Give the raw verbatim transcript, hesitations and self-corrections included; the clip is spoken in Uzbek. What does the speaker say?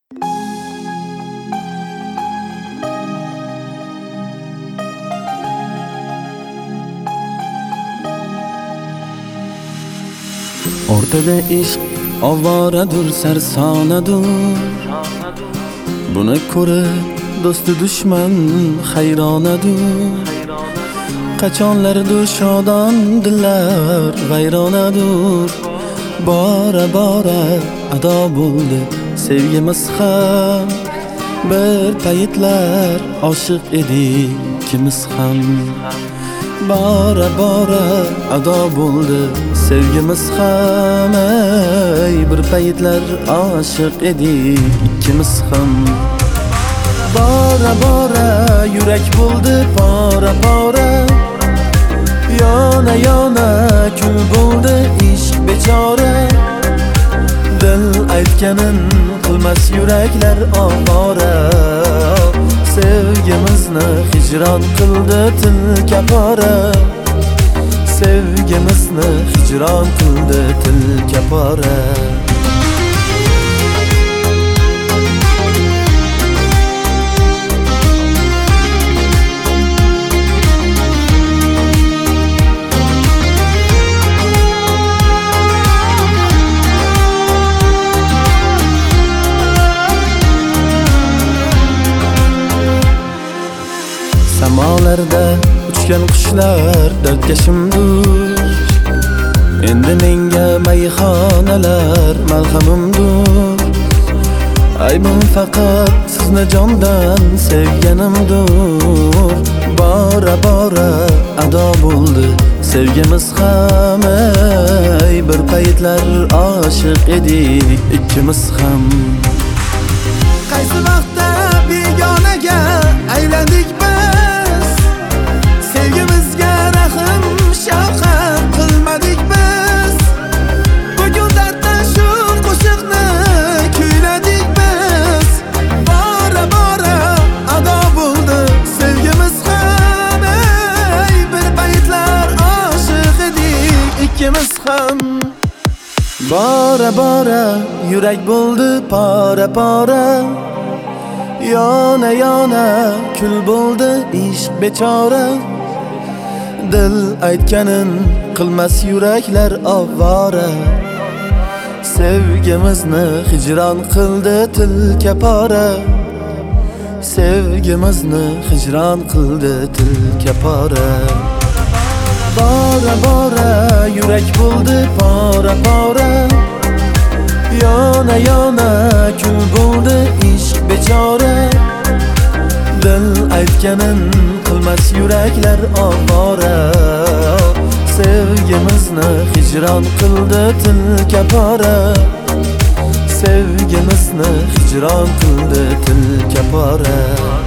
O'rtada ishq ovoradur, sarsonadur. Buni ko'rib do'sti dushman hayronadur. Qachonlardir shodon dillar vayronadur. Bora bora ado bo'ldi sevgimiz ham. Bir paytlar oshiq edik ikimiz ham. Bora bora ado bo'ldi sevgimiz ham. Ey, bir paytlar oshiq edik ikimiz ham. Bora bora yurak bo'ldi pora pora. Yona yona kul bo'ldi ishq bechora. Dil aytganin qilmas yuraklar ovora. Sevgimizni hijron qildi til kapora. Sevgimizni hijron qildi til kapora. Samolarda uchgan qushlar dardkashimdur. Endi menga mayxonalar malhamimdur. Aybim faqat sizni jondan sevganimdur. Bora bora ado bo'ldi sevgimiz ham. Ey, bir paytlar oshiq edik ikkimiz ham. Qaysi vaqtda begonaga aylandik biz. Sevgimizga rahim shafqat qilmadik biz. Bugun darddan shu qo'shiqni kuyladik biz. Bora bora ado bo'ldi sevgimiz ham. Ey, bir paytlar oshiq edik ikkimiz ham. Bora bora yurak bo'ldi pora pora. Yona yona kul bo'ldi ishq bechora. Dil aytganin qilmas yuraklar ovora. Sevgimizni hijron qildi til kapora. Sevgimizni hijron qildi til kapora. Bora bora yurak bo'ldi pora pora. Yona yona kul bo'ldi ishq bechora. Dil aytganin qilmas yuraklar ovora. Sevgimizni hijron qildi til kapora. Sevgimizni hijron qildi til kapora.